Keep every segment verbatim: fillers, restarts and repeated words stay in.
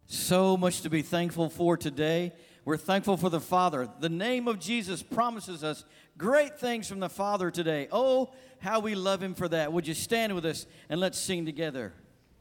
So much to be thankful for today. We're thankful for the Father. The name of Jesus promises us great things from the Father today. Oh, how we love Him for that. Would you stand with us and let's sing together?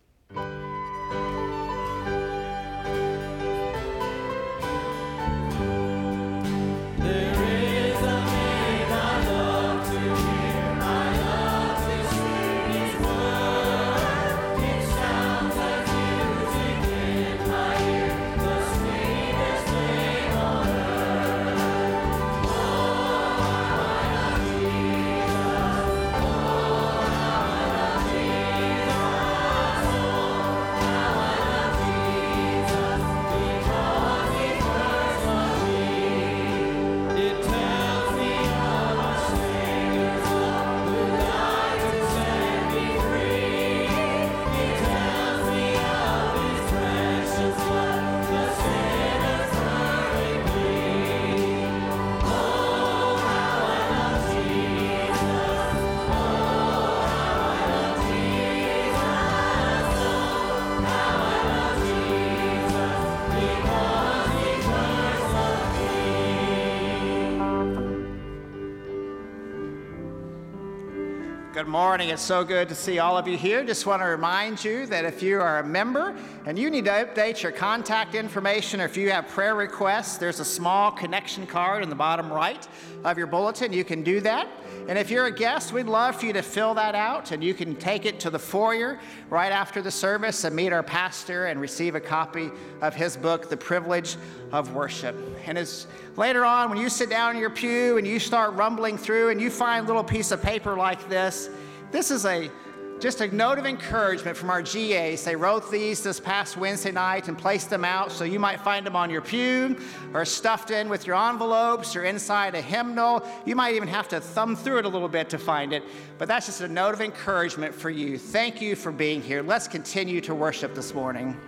Good morning. It's so good to see all of you here. Just want to remind you that if you are a member and you need to update your contact information, or if you have prayer requests, there's a small connection card in the bottom right of your bulletin. You can do that. And if you're a guest, we'd love for you to fill that out, and you can take it to the foyer right after the service and meet our pastor and receive a copy of his book, The Privilege of Worship. And as later on, when you sit down in your pew and you start rumbling through and you find a little piece of paper like this, this is a just a note of encouragement from our G As. They wrote these this past Wednesday night and placed them out, so you might find them on your pew or stuffed in with your envelopes or inside a hymnal. You might even have to thumb through it a little bit to find it, but that's just a note of encouragement for you. Thank you for being here. Let's continue to worship this morning.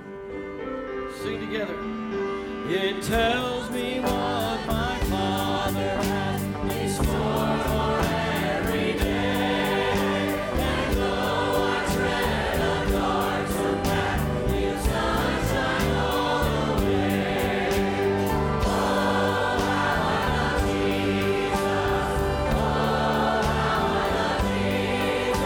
Sing together. It tells me what my Father has in store for every day. And though I tread a darksome path, His sunshine all the way. Oh, how I love Jesus. Oh, how I love Jesus.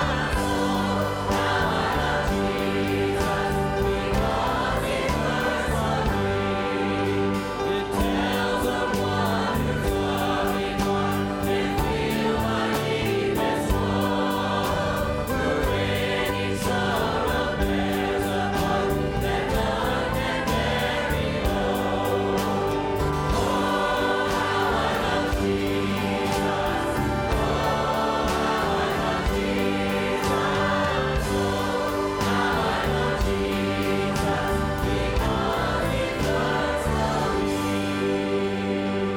Oh, how I love Jesus. Because He first loved me. It tells of one who's loving one and feel my deepest woe. For when His sorrow bears a heart that none can carry low. Oh, how I love Jesus. Oh, how I love Jesus. Oh, how I love Jesus. Because He first loved me.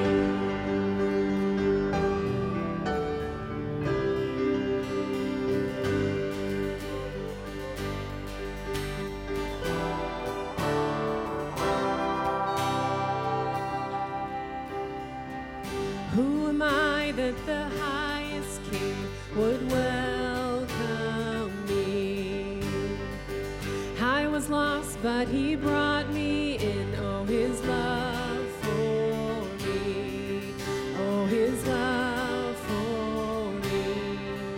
Who am I that the highest King would welcome me? I was lost, but He brought me in. Oh, His love for me. Oh, His love for me.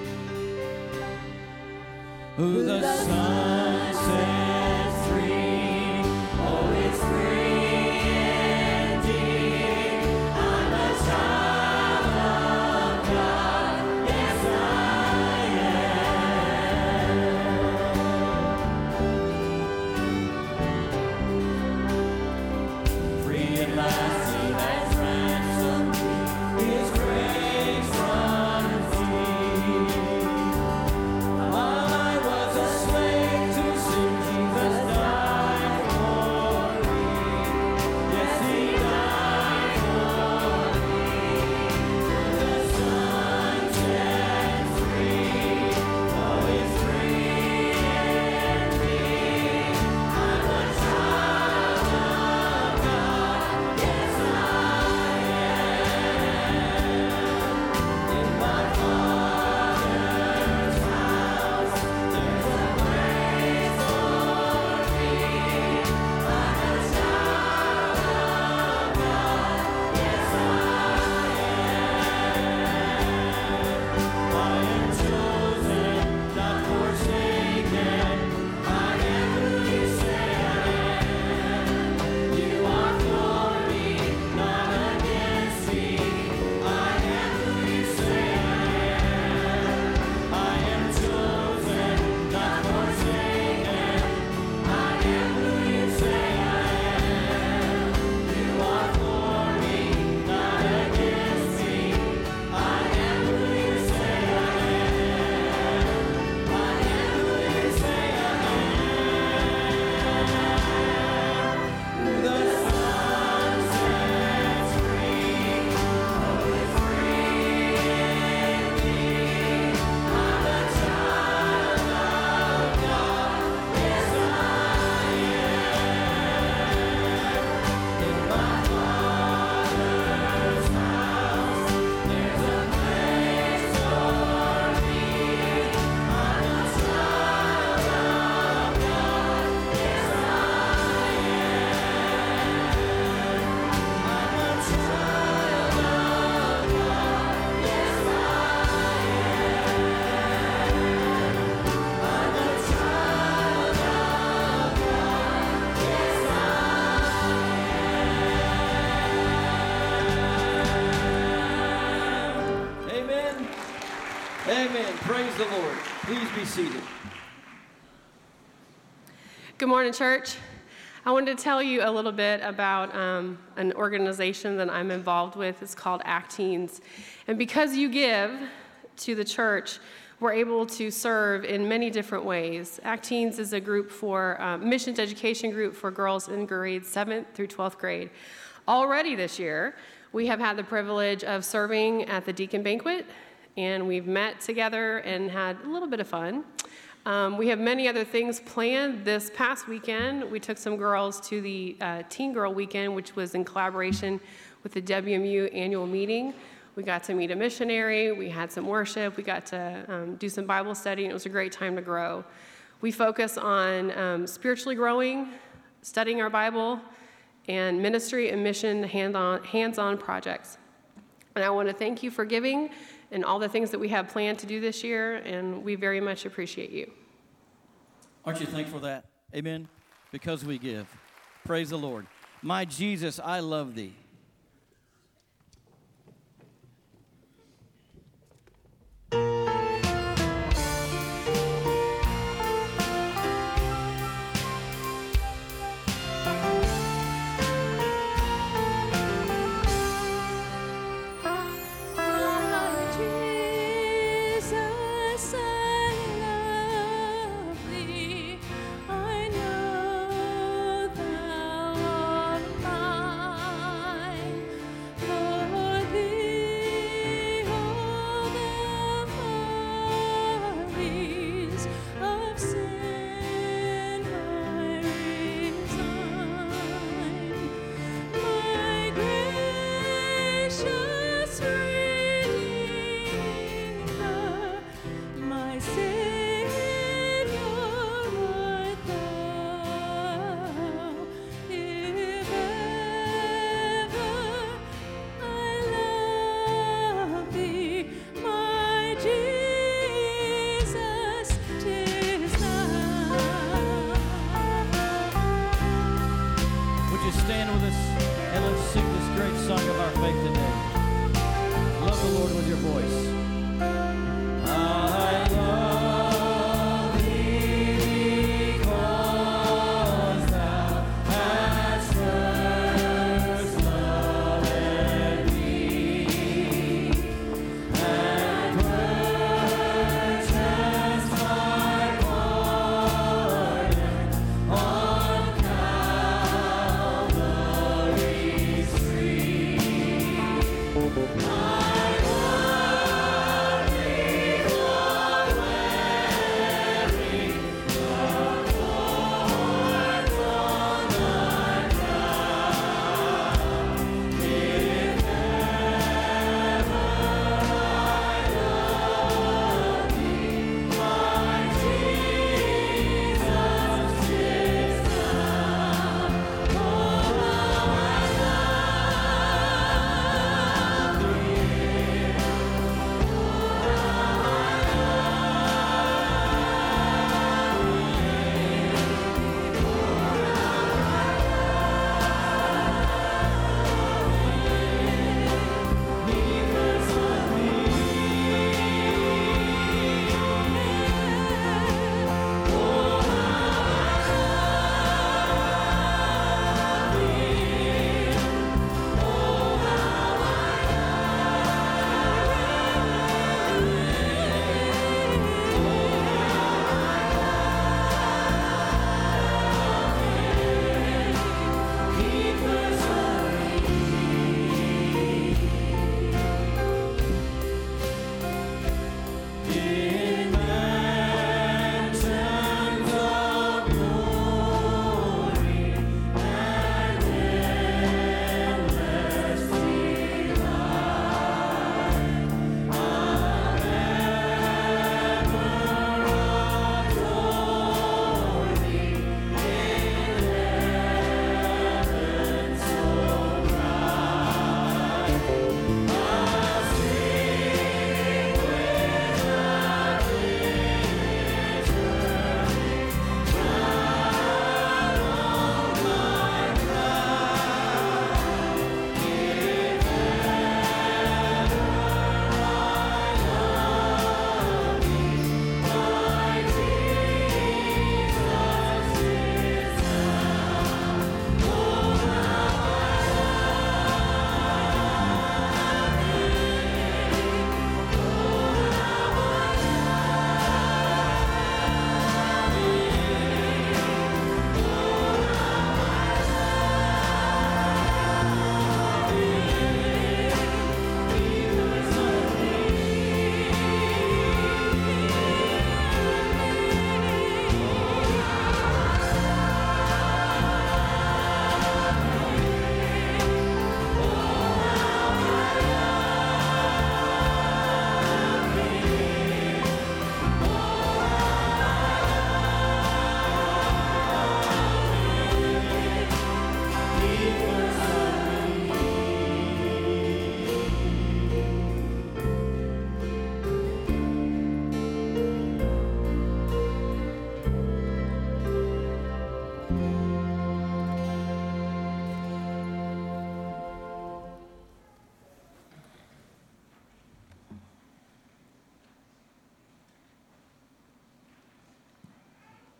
Who the sun sets free, oh, it's free indeed. I'm a child of God, yes I am. Amen. Praise the Lord. Please be seated. Good morning, church. I wanted to tell you a little bit about um, an organization that I'm involved with. It's called Acteens. And because you give to the church, we're able to serve in many different ways. Acteens is a group for, um, missions education group for girls in grades seventh through twelfth grade. Already this year, we have had the privilege of serving at the Deacon Banquet, and we've met together and had a little bit of fun. Um, we have many other things planned. This past weekend, we took some girls to the uh, Teen Girl Weekend, which was in collaboration with the W M U annual meeting. We got to meet a missionary, we had some worship, we got to um, do some Bible study, and it was a great time to grow. We focus on um, spiritually growing, studying our Bible, and ministry and mission hand-on, hands-on projects. And I want to thank you for giving and all the things that we have planned to do this year, and we very much appreciate you. Aren't you thankful for that? Amen? Because we give. Praise the Lord. My Jesus, I love thee.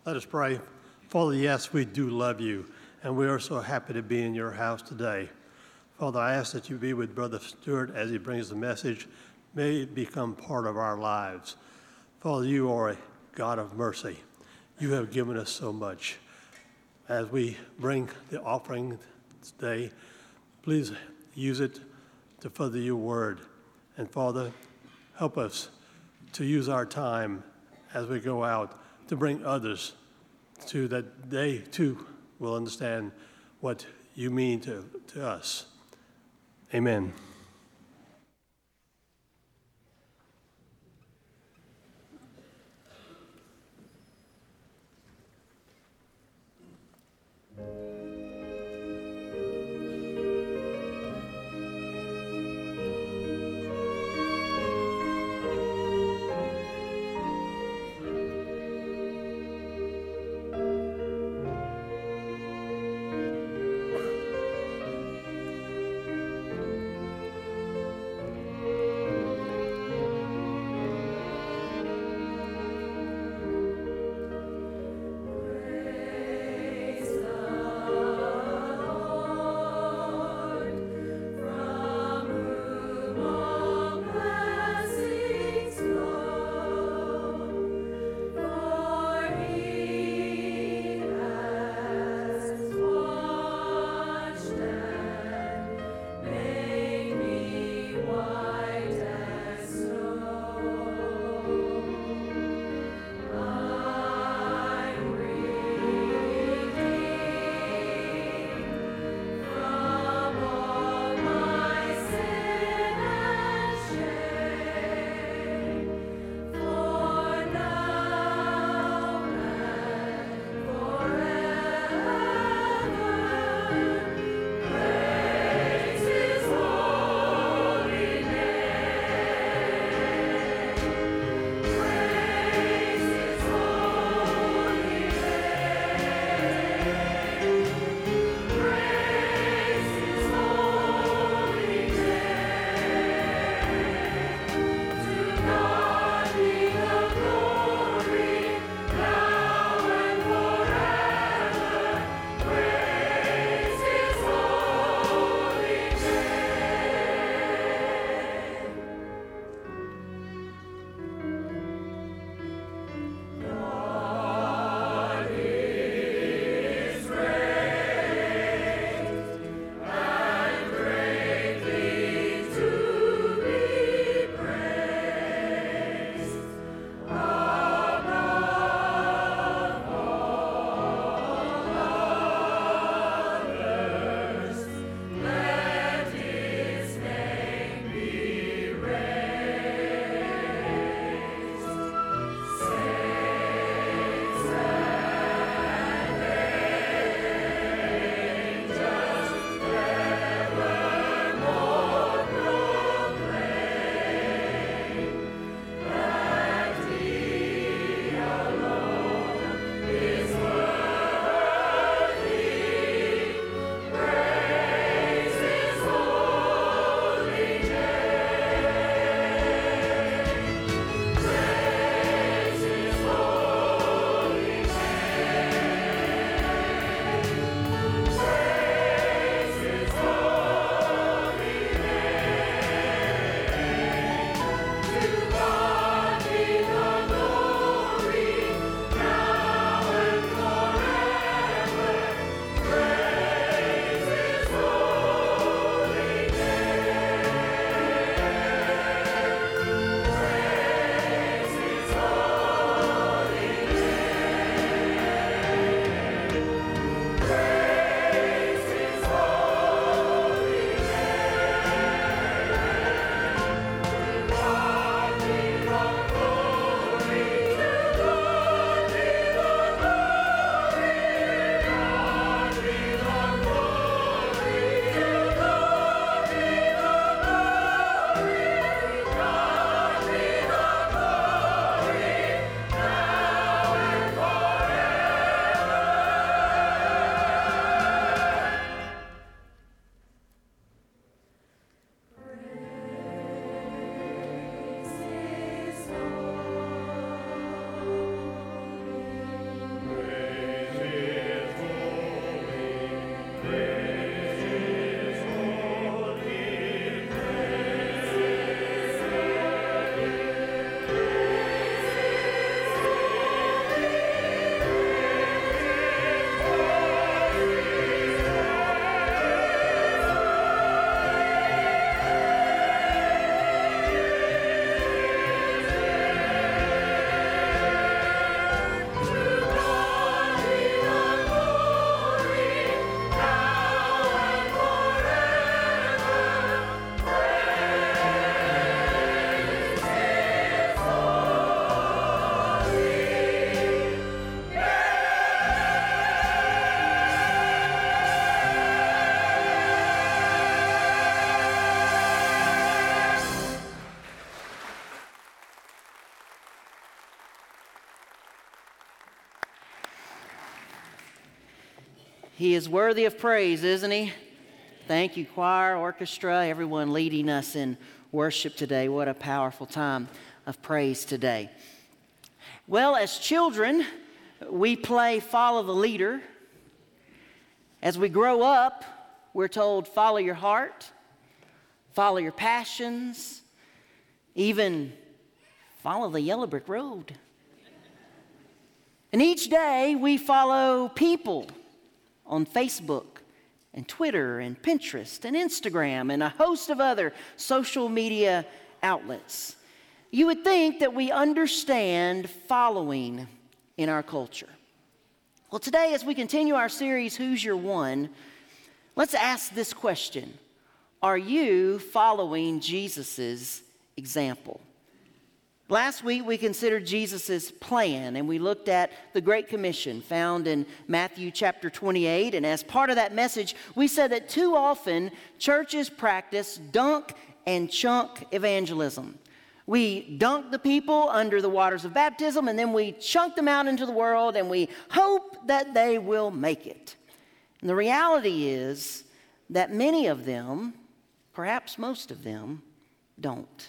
Let us pray. Father, yes, we do love you, and we are so happy to be in your house today. Father, I ask that you be with Brother Stewart as he brings the message. May it become part of our lives. Father, you are a God of mercy. You have given us so much. As we bring the offering today, please use it to further your word. And Father, help us to use our time as we go out to bring others to that they too will understand what you mean to, to us. Amen. He is worthy of praise, isn't he? Thank you, choir, orchestra, everyone leading us in worship today. What a powerful time of praise today. Well, as children, we play follow the leader. As we grow up, we're told follow your heart, follow your passions, even follow the yellow brick road. And each day we follow people on Facebook and Twitter and Pinterest and Instagram and a host of other social media outlets. You would think that we understand following in our culture. Well, today as we continue our series, Who's Your One? Let's ask this question. Are you following Jesus' example? Last week, we considered Jesus' plan, and we looked at the Great Commission found in Matthew chapter twenty-eight. And as part of that message, we said that too often churches practice dunk and chunk evangelism. We dunk the people under the waters of baptism, and then we chunk them out into the world, and we hope that they will make it. And the reality is that many of them, perhaps most of them, don't.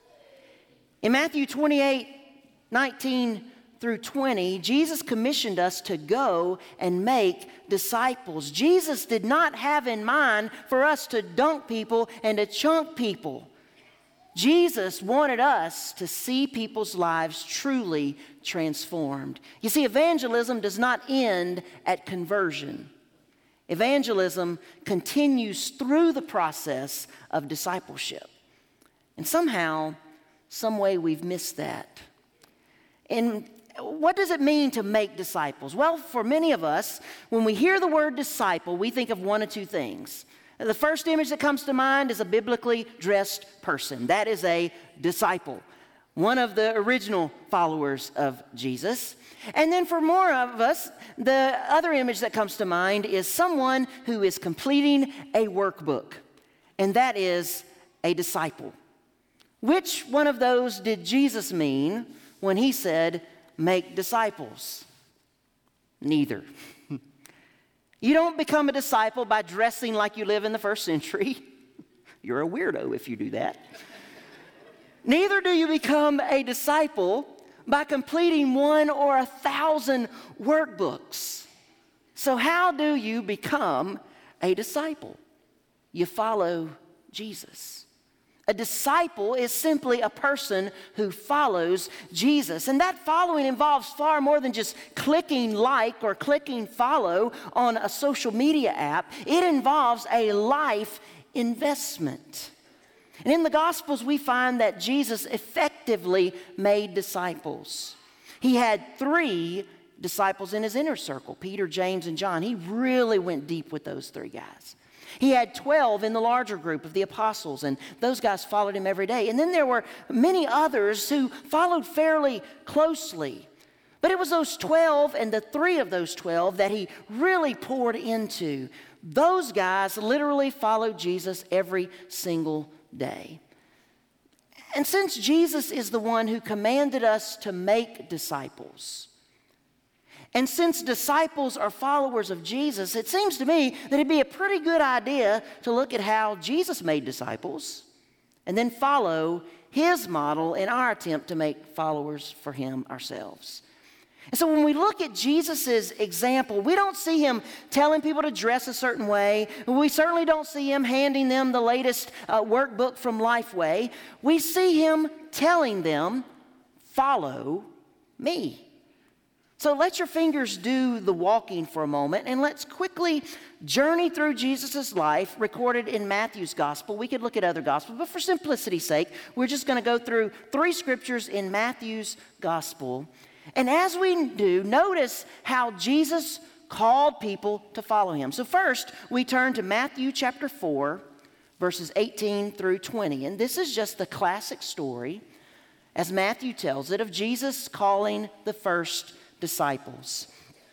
In Matthew twenty-eight, nineteen through twenty, Jesus commissioned us to go and make disciples. Jesus did not have in mind for us to dunk people and to chunk people. Jesus wanted us to see people's lives truly transformed. You see, evangelism does not end at conversion. Evangelism continues through the process of discipleship. And somehow, some way we've missed that. And what does it mean to make disciples? Well, for many of us, when we hear the word disciple, we think of one of two things. The first image that comes to mind is a biblically dressed person. That is a disciple, one of the original followers of Jesus. And then for more of us, the other image that comes to mind is someone who is completing a workbook, and that is a disciple. Which one of those did Jesus mean when he said, make disciples? Neither. You don't become a disciple by dressing like you live in the first century. You're a weirdo if you do that. Neither do you become a disciple by completing one or a thousand workbooks. So how do you become a disciple? You follow Jesus. A disciple is simply a person who follows Jesus. And that following involves far more than just clicking like or clicking follow on a social media app. It involves a life investment. And in the Gospels, we find that Jesus effectively made disciples. He had three disciples in his inner circle, Peter, James, and John. He really went deep with those three guys. He had twelve in the larger group of the apostles, and those guys followed him every day. And then there were many others who followed fairly closely. But it was those twelve and the three of those twelve that he really poured into. Those guys literally followed Jesus every single day. And since Jesus is the one who commanded us to make disciples, and since disciples are followers of Jesus, it seems to me that it'd be a pretty good idea to look at how Jesus made disciples and then follow his model in our attempt to make followers for him ourselves. And so when we look at Jesus' example, we don't see him telling people to dress a certain way. We certainly don't see him handing them the latest uh, workbook from Lifeway. We see him telling them, follow me. So let your fingers do the walking for a moment, and let's quickly journey through Jesus' life recorded in Matthew's gospel. We could look at other gospels, but for simplicity's sake, we're just going to go through three scriptures in Matthew's gospel. And as we do, notice how Jesus called people to follow him. So first, we turn to Matthew chapter four, verses eighteen through twenty. And this is just the classic story, as Matthew tells it, of Jesus calling the first disciples.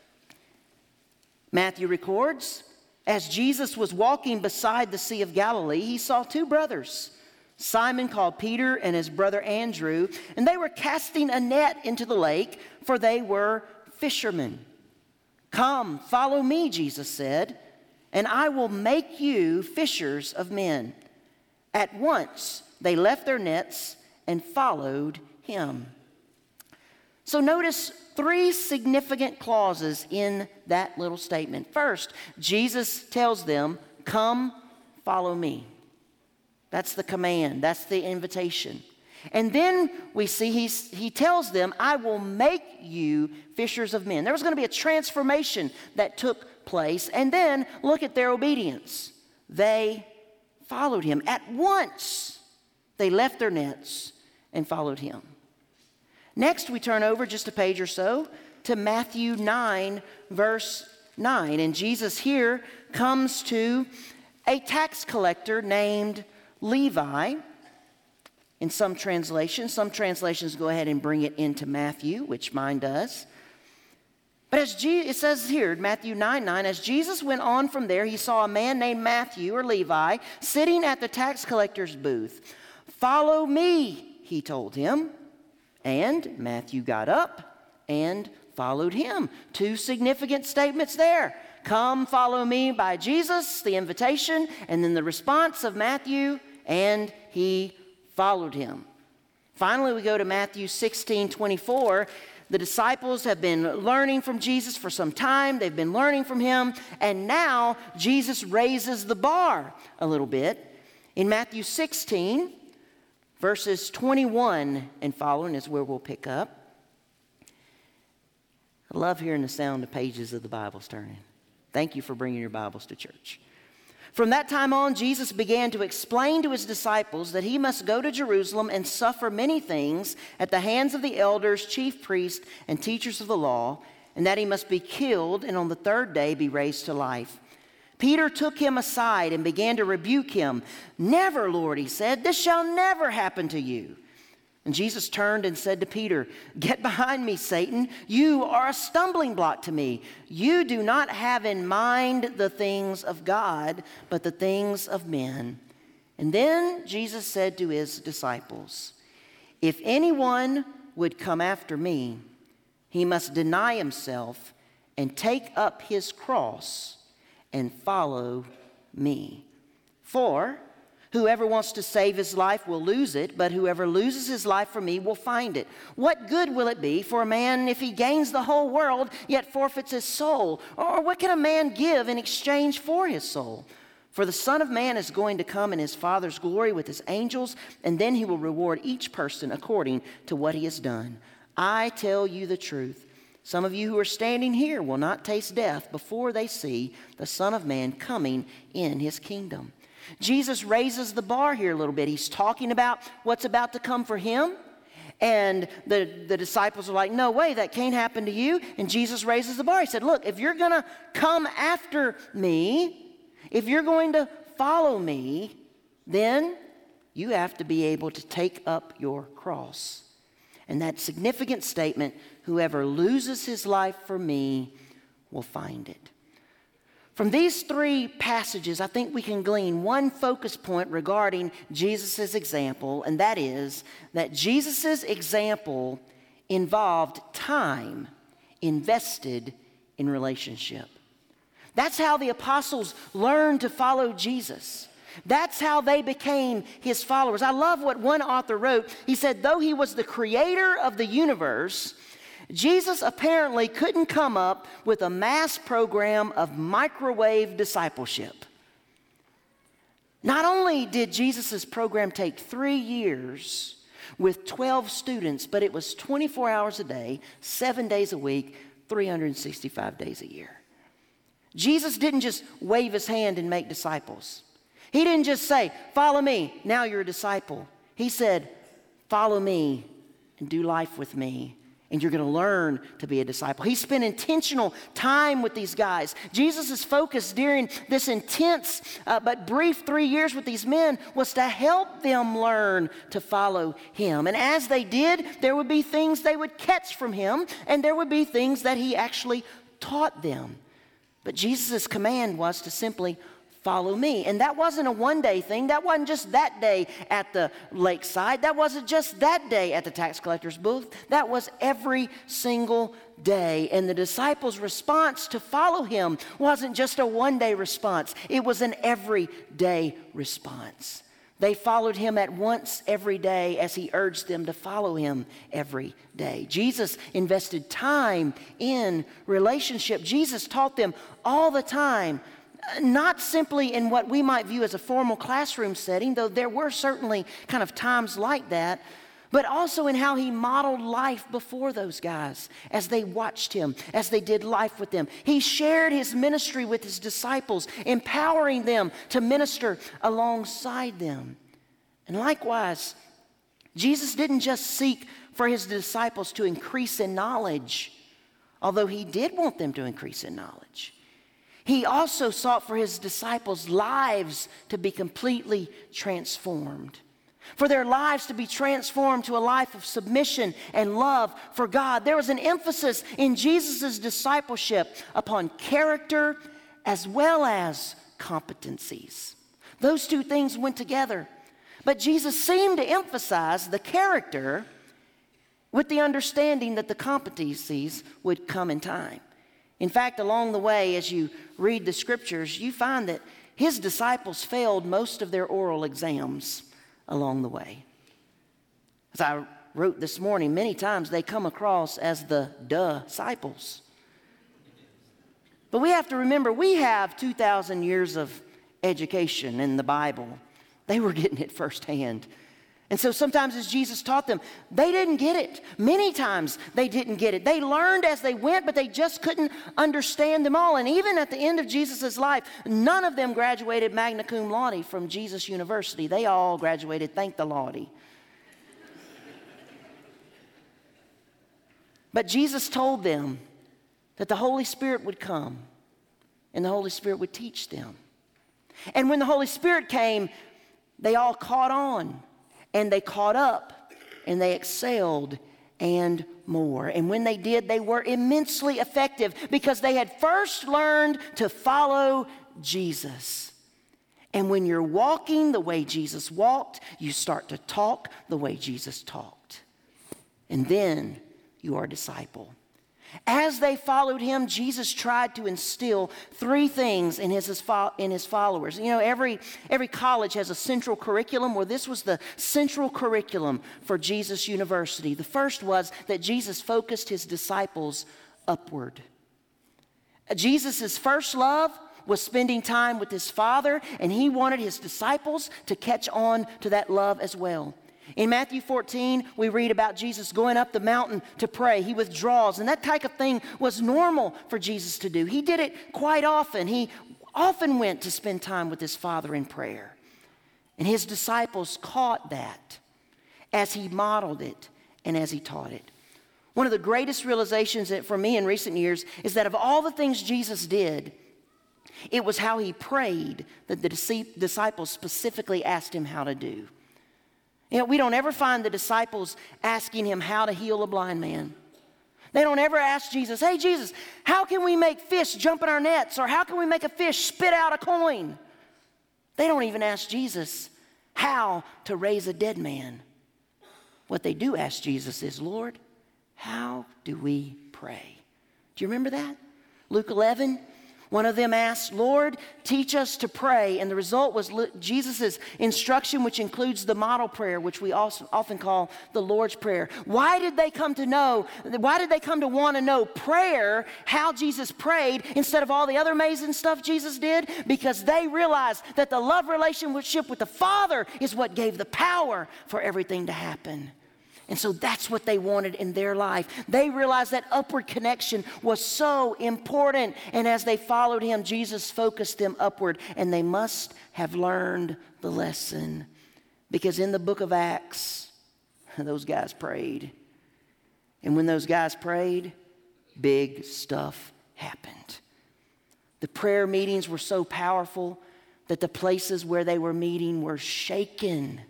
Matthew records, as Jesus was walking beside the Sea of Galilee, he saw two brothers, Simon called Peter and his brother Andrew, and they were casting a net into the lake, for they were fishermen. "Come, follow me," Jesus said, "and I will make you fishers of men." At once they left their nets and followed him. So notice three significant clauses in that little statement. First, Jesus tells them, "Come, follow me." That's the command. That's the invitation. And then we see he's, he tells them, "I will make you fishers of men." There was going to be a transformation that took place. And then look at their obedience. They followed him. At once, they left their nets and followed him. Next, we turn over just a page or so to Matthew nine, verse nine. And Jesus here comes to a tax collector named Levi. In some translations, some translations go ahead and bring it into Matthew, which mine does. But as Je- it says here, Matthew nine nine, as Jesus went on from there, he saw a man named Matthew, or Levi, sitting at the tax collector's booth. "Follow me," he told him. And Matthew got up and followed him. Two significant statements there. "Come, follow me" by Jesus, the invitation, and then the response of Matthew, and he followed him. Finally, we go to Matthew sixteen twenty-four. The disciples have been learning from Jesus for some time. They've been learning from him. And now Jesus raises the bar a little bit. In Matthew sixteen, verses twenty-one and following is where we'll pick up. I love hearing the sound of pages of the Bibles turning. Thank you for bringing your Bibles to church. "From that time on, Jesus began to explain to his disciples that he must go to Jerusalem and suffer many things at the hands of the elders, chief priests, and teachers of the law, and that he must be killed and on the third day be raised to life." Peter took him aside and began to rebuke him. "Never, Lord," he said, "this shall never happen to you." And Jesus turned and said to Peter, "Get behind me, Satan. You are a stumbling block to me. You do not have in mind the things of God, but the things of men." And then Jesus said to his disciples, "If anyone would come after me, he must deny himself and take up his cross and follow me. For whoever wants to save his life will lose it, but whoever loses his life for me will find it. What good will it be for a man if he gains the whole world, yet forfeits his soul? Or what can a man give in exchange for his soul? For the Son of Man is going to come in his Father's glory with his angels, and then he will reward each person according to what he has done. I tell you the truth. Some of you who are standing here will not taste death before they see the Son of Man coming in his kingdom." Jesus raises the bar here a little bit. He's talking about what's about to come for him. And the, the disciples are like, "No way, that can't happen to you." And Jesus raises the bar. He said, "Look, if you're going to come after me, if you're going to follow me, then you have to be able to take up your cross." And that significant statement, "Whoever loses his life for me will find it." From these three passages, I think we can glean one focus point regarding Jesus' example, and that is that Jesus' example involved time invested in relationship. That's how the apostles learned to follow Jesus. That's how they became his followers. I love what one author wrote. He said, though he was the creator of the universe, Jesus apparently couldn't come up with a mass program of microwave discipleship. Not only did Jesus' program take three years with twelve students, but it was twenty-four hours a day, seven days a week, three hundred sixty-five days a year. Jesus didn't just wave his hand and make disciples. He didn't just say, "Follow me, now you're a disciple." He said, "Follow me and do life with me, and you're going to learn to be a disciple." He spent intentional time with these guys. Jesus' focus during this intense uh, but brief three years with these men was to help them learn to follow him. And as they did, there would be things they would catch from him, and there would be things that he actually taught them. But Jesus' command was to simply follow me. And that wasn't a one-day thing. That wasn't just that day at the lakeside. That wasn't just that day at the tax collector's booth. That was every single day. And the disciples' response to follow him wasn't just a one-day response. It was an everyday response. They followed him at once every day as he urged them to follow him every day. Jesus invested time in relationship. Jesus taught them all the time, not simply in what we might view as a formal classroom setting, though there were certainly kind of times like that, but also in how he modeled life before those guys as they watched him, as they did life with them. He shared his ministry with his disciples, empowering them to minister alongside them. And likewise, Jesus didn't just seek for his disciples to increase in knowledge, although he did want them to increase in knowledge. He also sought for his disciples' lives to be completely transformed, for their lives to be transformed to a life of submission and love for God. There was an emphasis in Jesus' discipleship upon character as well as competencies. Those two things went together. But Jesus seemed to emphasize the character with the understanding that the competencies would come in time. In fact, along the way, as you read the scriptures, you find that his disciples failed most of their oral exams along the way. As I wrote this morning, many times they come across as the disciples. But we have to remember, we have two thousand years of education in the Bible. They were getting it firsthand. And so sometimes as Jesus taught them, they didn't get it. Many times they didn't get it. They learned as they went, but they just couldn't understand them all. And even at the end of Jesus' life, none of them graduated magna cum laude from Jesus University. They all graduated thank the Lordy. But Jesus told them that the Holy Spirit would come and the Holy Spirit would teach them. And when the Holy Spirit came, they all caught on. And they caught up, and they excelled and more. And when they did, they were immensely effective because they had first learned to follow Jesus. And when you're walking the way Jesus walked, you start to talk the way Jesus talked. And then you are a disciple. As they followed him, Jesus tried to instill three things in his, in his followers. You know, every, every college has a central curriculum. Well, this was the central curriculum for Jesus University. The first was that Jesus focused his disciples upward. Jesus' first love was spending time with his Father, and he wanted his disciples to catch on to that love as well. In Matthew fourteen, we read about Jesus going up the mountain to pray. He withdraws, and that type of thing was normal for Jesus to do. He did it quite often. He often went to spend time with his Father in prayer. And his disciples caught that as he modeled it and as he taught it. One of the greatest realizations for me in recent years is that of all the things Jesus did, it was how he prayed that the disciples specifically asked him how to do. You know, we don't ever find the disciples asking him how to heal a blind man. They don't ever ask Jesus, hey, Jesus, how can we make fish jump in our nets? Or how can we make a fish spit out a coin? They don't even ask Jesus how to raise a dead man. What they do ask Jesus is, Lord, how do we pray? Do you remember that? Luke eleven. One of them asked, Lord, teach us to pray. And the result was Jesus' instruction, which includes the model prayer, which we also often call the Lord's Prayer. Why did they come to know, why did they come to want to know prayer, how Jesus prayed, instead of all the other amazing stuff Jesus did? Because they realized that the love relationship with the Father is what gave the power for everything to happen. And so that's what they wanted in their life. They realized that upward connection was so important. And as they followed him, Jesus focused them upward. And they must have learned the lesson. Because in the book of Acts, those guys prayed. And when those guys prayed, big stuff happened. The prayer meetings were so powerful that the places where they were meeting were shaken.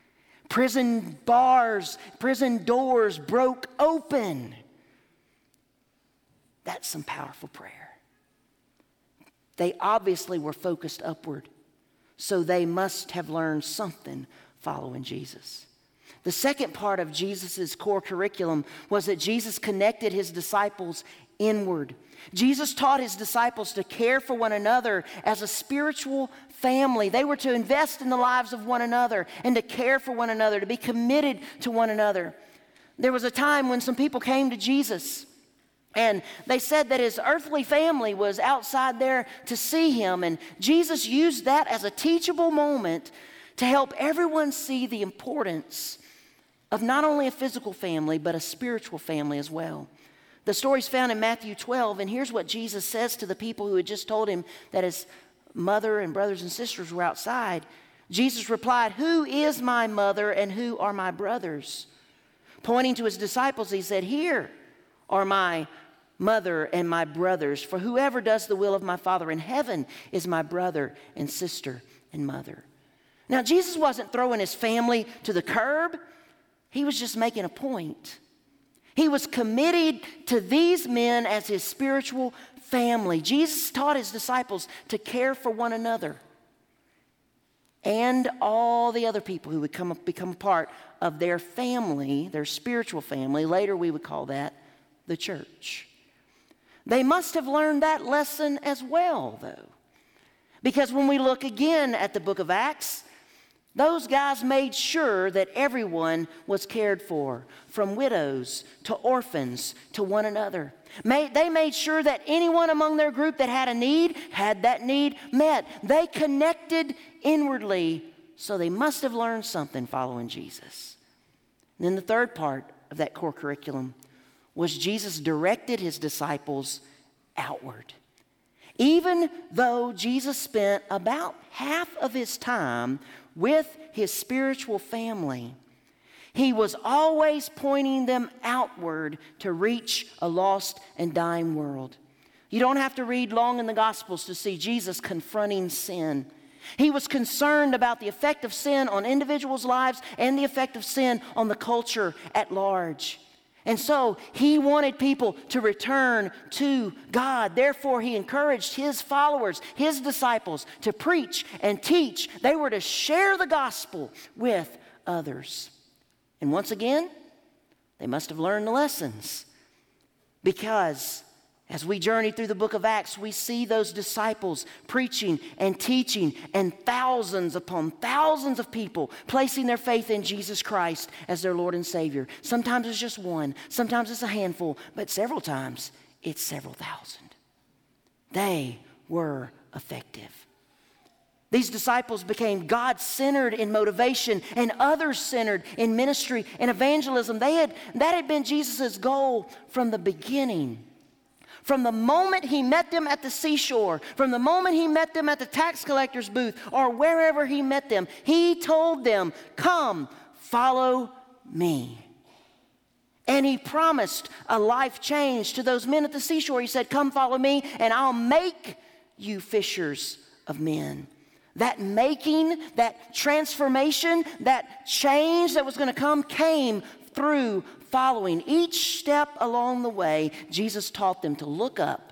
Prison bars, prison doors broke open. That's some powerful prayer. They obviously were focused upward, so they must have learned something following Jesus. The second part of Jesus' core curriculum was that Jesus connected his disciples inward. Jesus taught his disciples to care for one another as a spiritual family. They were to invest in the lives of one another and to care for one another, to be committed to one another. There was a time when some people came to Jesus and they said that his earthly family was outside there to see him, and Jesus used that as a teachable moment to help everyone see the importance of not only a physical family, but a spiritual family as well. The story's found in Matthew twelve, and here's what Jesus says to the people who had just told him that his mother and brothers and sisters were outside. Jesus replied, "Who is my mother and who are my brothers?" Pointing to his disciples, he said, "Here are my mother and my brothers, for whoever does the will of my Father in heaven is my brother and sister and mother." Now, Jesus wasn't throwing his family to the curb. He was just making a point. He was committed to these men as his spiritual family. Jesus taught his disciples to care for one another and all the other people who would come, become a part of their family, their spiritual family. Later we would call that the church. They must have learned that lesson as well, though. Because when we look again at the book of Acts, those guys made sure that everyone was cared for, from widows to orphans to one another. They made sure that anyone among their group that had a need had that need met. They connected inwardly, so they must have learned something following Jesus. And then the third part of that core curriculum was Jesus directed his disciples outward. Even though Jesus spent about half of his time with his spiritual family, he was always pointing them outward to reach a lost and dying world. You don't have to read long in the Gospels to see Jesus confronting sin. He was concerned about the effect of sin on individuals' lives and the effect of sin on the culture at large. And so he wanted people to return to God. Therefore, he encouraged his followers, his disciples, to preach and teach. They were to share the gospel with others. And once again, they must have learned the lessons, because as we journey through the book of Acts, we see those disciples preaching and teaching, and thousands upon thousands of people placing their faith in Jesus Christ as their Lord and Savior. Sometimes it's just one, sometimes it's a handful, but several times it's several thousand. They were effective. These disciples became God-centered in motivation and others-centered in ministry and evangelism. They had, that had been Jesus' goal from the beginning. From the moment he met them at the seashore, from the moment he met them at the tax collector's booth, or wherever he met them, he told them, "Come, follow me." And he promised a life change to those men at the seashore. He said, "Come, follow me, and I'll make you fishers of men." That making, that transformation, that change that was going to come came through following. Each step along the way, Jesus taught them to look up,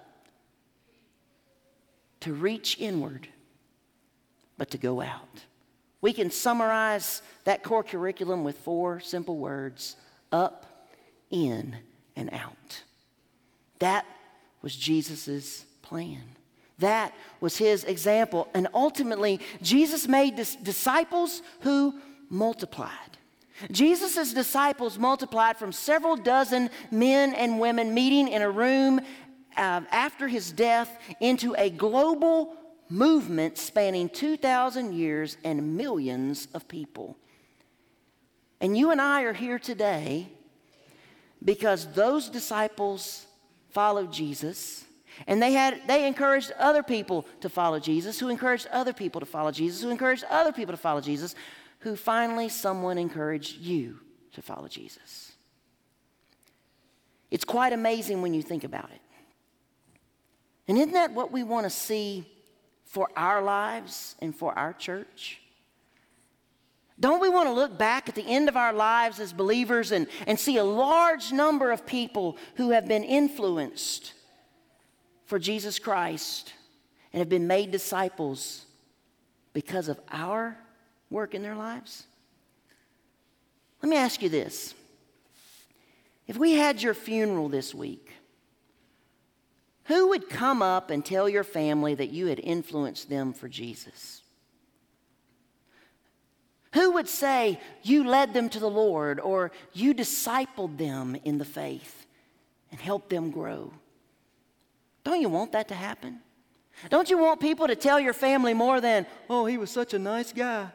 to reach inward, but to go out. We can summarize that core curriculum with four simple words: up, in, and out. That was Jesus' plan. That was his example. And ultimately, Jesus made dis- disciples who multiplied. Jesus' disciples multiplied from several dozen men and women meeting in a room uh, after his death into a global movement spanning two thousand years and millions of people. And you and I are here today because those disciples followed Jesus. And they had they encouraged other people to follow Jesus, who encouraged other people to follow Jesus, who encouraged other people to follow Jesus, who finally someone encouraged you to follow Jesus. It's quite amazing when you think about it. And isn't that what we want to see for our lives and for our church? Don't we want to look back at the end of our lives as believers and, and see a large number of people who have been influenced for Jesus Christ and have been made disciples because of our work in their lives? Let me ask you this. If we had your funeral this week, who would come up and tell your family that you had influenced them for Jesus? Who would say you led them to the Lord or you discipled them in the faith and helped them grow? Don't you want that to happen? Don't you want people to tell your family more than, oh, he was such a nice guy?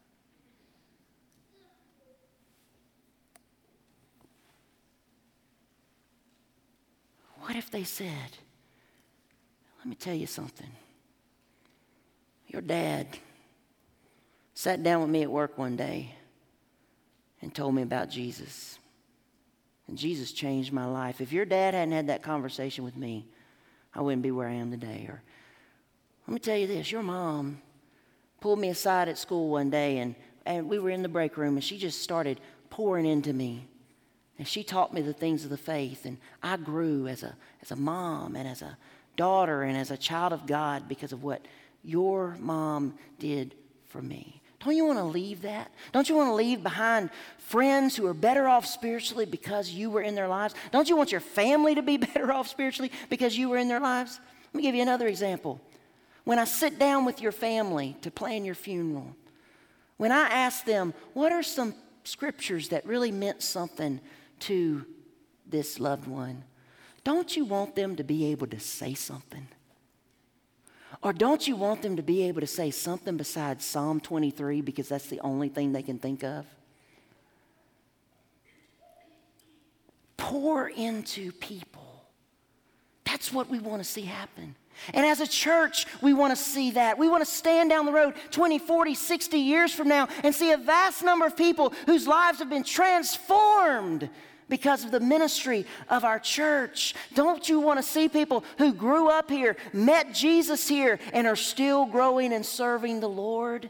What if they said, let me tell you something. Your dad sat down with me at work one day and told me about Jesus. And Jesus changed my life. If your dad hadn't had that conversation with me, I wouldn't be where I am today. Or let me tell you this, your mom pulled me aside at school one day, and, and we were in the break room, and she just started pouring into me. And she taught me the things of the faith, and I grew as a, as a mom and as a daughter and as a child of God because of what your mom did for me. Don't you want to leave that? Don't you want to leave behind friends who are better off spiritually because you were in their lives? Don't you want your family to be better off spiritually because you were in their lives? Let me give you another example. When I sit down with your family to plan your funeral, when I ask them, what are some scriptures that really meant something to this loved one, don't you want them to be able to say something? Or don't you want them to be able to say something besides Psalm twenty-three because that's the only thing they can think of? Pour into people. That's what we want to see happen. And as a church, we want to see that. We want to stand down the road twenty, forty, sixty years from now and see a vast number of people whose lives have been transformed because of the ministry of our church. Don't you want to see people who grew up here, met Jesus here, and are still growing and serving the Lord?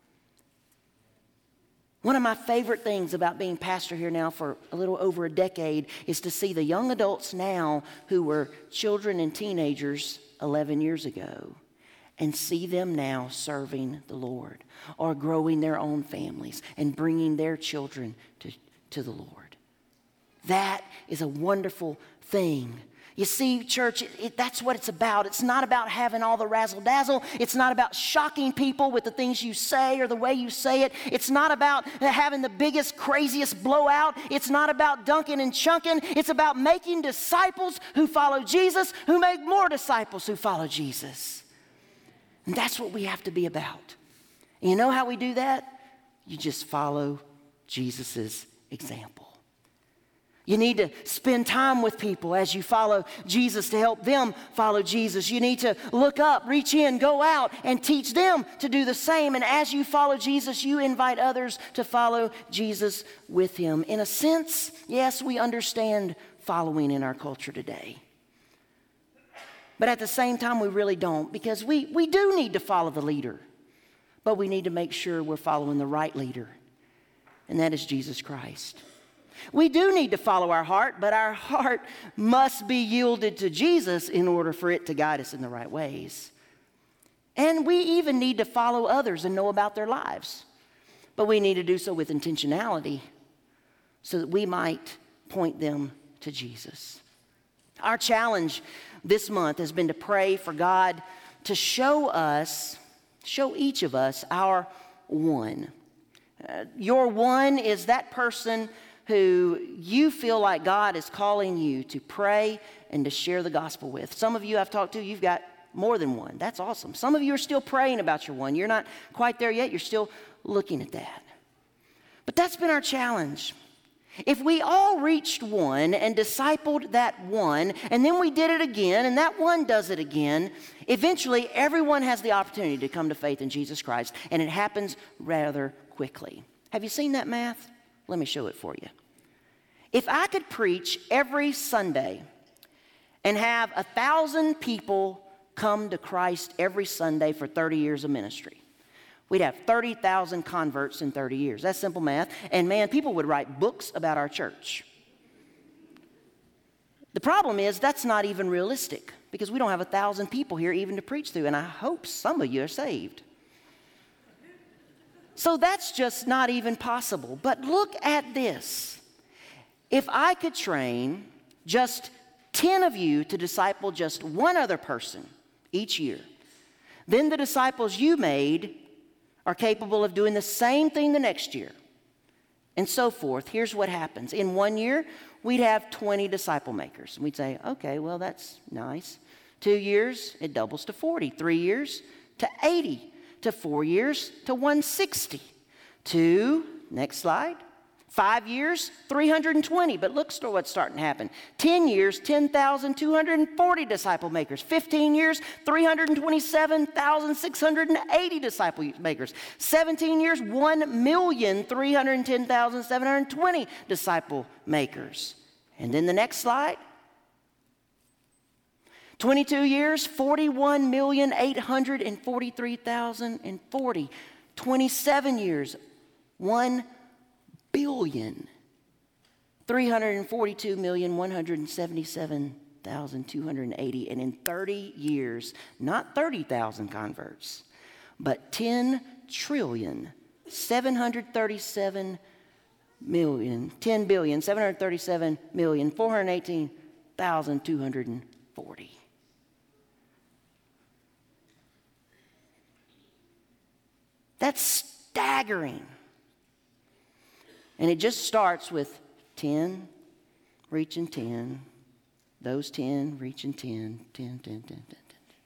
One of my favorite things about being pastor here now for a little over a decade is to see the young adults now who were children and teenagers eleven years ago and see them now serving the Lord or growing their own families and bringing their children to, to the Lord. That is a wonderful thing. You see, church, it, it, that's what it's about. It's not about having all the razzle-dazzle. It's not about shocking people with the things you say or the way you say it. It's not about having the biggest, craziest blowout. It's not about dunking and chunking. It's about making disciples who follow Jesus, who make more disciples who follow Jesus. And that's what we have to be about. And you know how we do that? You just follow Jesus' example. You need to spend time with people as you follow Jesus to help them follow Jesus. You need to look up, reach in, go out, and teach them to do the same. And as you follow Jesus, you invite others to follow Jesus with him. In a sense, yes, we understand following in our culture today. But at the same time, we really don't, because we, we do need to follow the leader. But we need to make sure we're following the right leader, and that is Jesus Christ. We do need to follow our heart, but our heart must be yielded to Jesus in order for it to guide us in the right ways. And we even need to follow others and know about their lives. But we need to do so with intentionality so that we might point them to Jesus. Our challenge this month has been to pray for God to show us, show each of us our one. Uh, your one is that person who you feel like God is calling you to pray and to share the gospel with. Some of you I've talked to, you've got more than one. That's awesome. Some of you are still praying about your one. You're not quite there yet. You're still looking at that. But that's been our challenge. If we all reached one and discipled that one, and then we did it again, and that one does it again, eventually everyone has the opportunity to come to faith in Jesus Christ, and it happens rather quickly. Have you seen that math? Let me show it for you. If I could preach every Sunday and have a thousand people come to Christ every Sunday for thirty years of ministry, we'd have thirty thousand converts in thirty years. That's simple math. And man, people would write books about our church. The problem is that's not even realistic. because we don't have a thousand people here even to preach to, and I hope some of you are saved. So that's just not even possible. But look at this. If I could train just ten of you to disciple just one other person each year, then the disciples you made are capable of doing the same thing the next year, and so forth. Here's what happens. In one year, we'd have twenty disciple makers. We'd say, okay, well, that's nice. Two years, it doubles to forty. Three years, to eighty. To four years, to one hundred sixty. Two, next slide. Five years, three hundred twenty. But look what's starting to happen. Ten years, ten thousand two hundred forty disciple makers. Fifteen years, three hundred twenty-seven thousand six hundred eighty disciple makers. Seventeen years, one million three hundred ten thousand seven hundred twenty disciple makers. And then the next slide. twenty-two years, forty-one million eight hundred forty-three thousand forty. twenty-seven years, one billion three hundred forty-two million one hundred seventy-seven thousand two hundred eighty. And in thirty years, not thirty thousand converts, but ten trillion seven hundred thirty-seven million, ten billion seven hundred thirty-seven million four hundred eighteen thousand two hundred forty. That's staggering. And it just starts with ten, reaching ten, those ten, reaching ten, ten, ten, ten, ten, ten.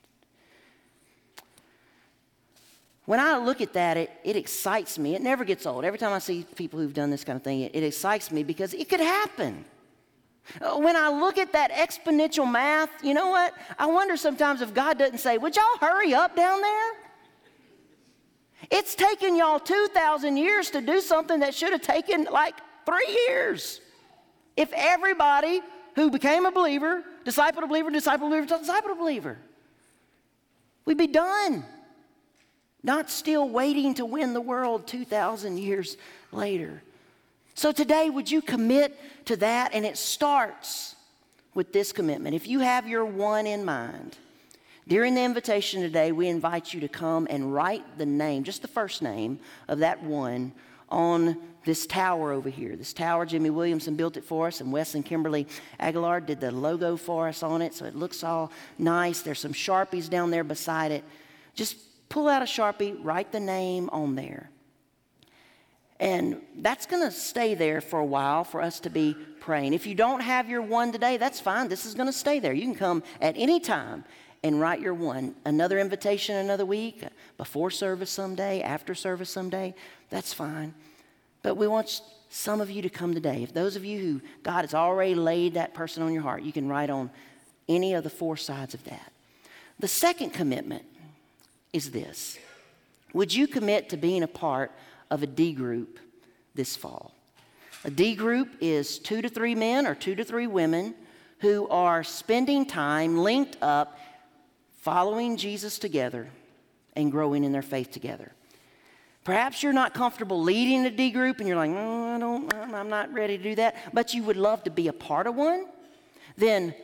When I look at that, it, it excites me. It never gets old. Every time I see people who've done this kind of thing, it, it excites me because it could happen. When I look at that exponential math, you know what? I wonder sometimes if God doesn't say, would y'all hurry up down there? It's taken y'all two thousand years to do something that should have taken like three years. If everybody who became a believer, disciple a believer, disciple a believer, disciple a believer, we'd be done. Not still waiting to win the world two thousand years later. So today, would you commit to that? And it starts with this commitment. If you have your one in mind, during the invitation today, we invite you to come and write the name, just the first name of that one on this tower over here. This tower, Jimmy Williamson built it for us, and Wes and Kimberly Aguilar did the logo for us on it, so it looks all nice. There's some Sharpies down there beside it. Just pull out a Sharpie, write the name on there. And that's going to stay there for a while for us to be praying. If you don't have your one today, that's fine. This is going to stay there. You can come at any time and write your one. Another invitation another week, before service someday, after service someday, that's fine. But we want some of you to come today. If those of you who God has already laid that person on your heart, you can write on any of the four sides of that. The second commitment is this. Would you commit to being a part of a D group this fall? A D group is two to three men or two to three women who are spending time linked up, following Jesus together and growing in their faith together. Perhaps you're not comfortable leading a D group and you're like, no, I don't, I'm not ready to do that, but you would love to be a part of one. Then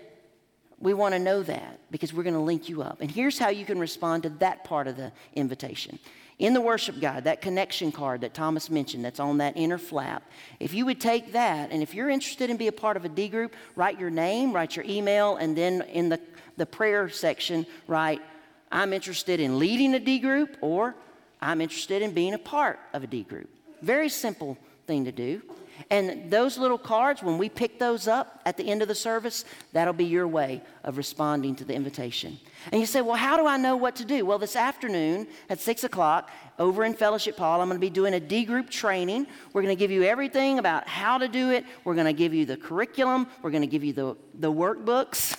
we want to know that because we're going to link you up. And here's how you can respond to that part of the invitation. In the worship guide, that connection card that Thomas mentioned that's on that inner flap, if you would take that, and if you're interested in being a part of a D group, write your name, write your email, and then in the, the prayer section, write, I'm interested in leading a D group, or I'm interested in being a part of a D group. Very simple thing to do. And those little cards, when we pick those up at the end of the service, that'll be your way of responding to the invitation. And you say, well, how do I know what to do? Well, this afternoon at six o'clock over in Fellowship Hall, I'm going to be doing a D group training. We're going to give you everything about how to do it. We're going to give you the curriculum. We're going to give you the, the workbooks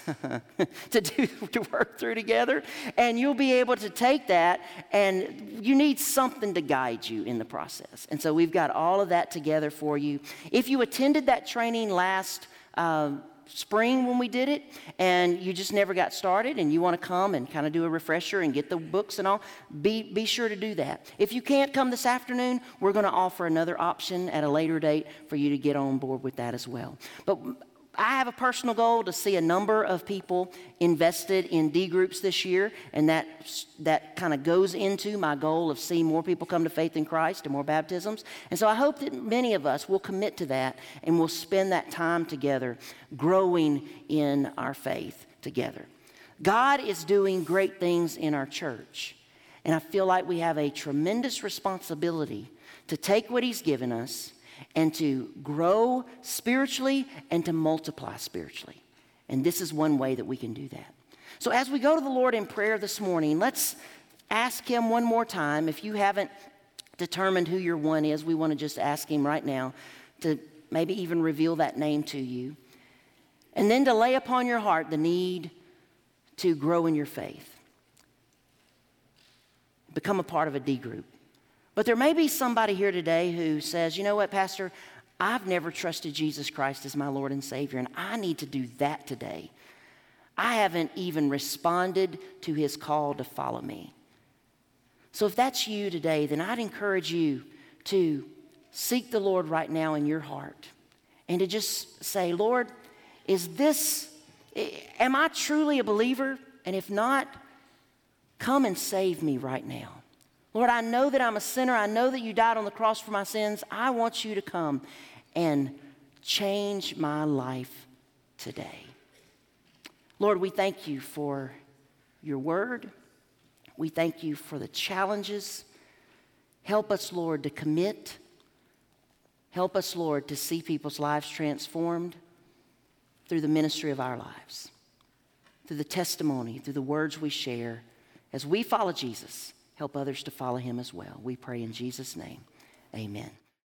to do to work through together. And you'll be able to take that, and you need something to guide you in the process. And so we've got all of that together for you. If you attended that training last uh, spring when we did it, and you just never got started, and you want to come and kind of do a refresher and get the books and all, be, be sure to do that. If you can't come this afternoon, we're going to offer another option at a later date for you to get on board with that as well. But I have a personal goal to see a number of people invested in D groups this year, and that, that kind of goes into my goal of seeing more people come to faith in Christ and more baptisms. And so I hope that many of us will commit to that and will spend that time together growing in our faith together. God is doing great things in our church, and I feel like we have a tremendous responsibility to take what He's given us and to grow spiritually and to multiply spiritually. And this is one way that we can do that. So as we go to the Lord in prayer this morning, let's ask Him one more time. If you haven't determined who your one is, we want to just ask Him right now to maybe even reveal that name to you. And then to lay upon your heart the need to grow in your faith. Become a part of a D group. But there may be somebody here today who says, you know what, Pastor, I've never trusted Jesus Christ as my Lord and Savior, and I need to do that today. I haven't even responded to His call to follow me. So if that's you today, then I'd encourage you to seek the Lord right now in your heart and to just say, Lord, is this, am I truly a believer? And if not, come and save me right now. Lord, I know that I'm a sinner. I know that you died on the cross for my sins. I want you to come and change my life today. Lord, we thank you for your word. We thank you for the challenges. Help us, Lord, to commit. Help us, Lord, to see people's lives transformed through the ministry of our lives, through the testimony, through the words we share. As we follow Jesus, help others to follow Him as well. We pray in Jesus' name. Amen.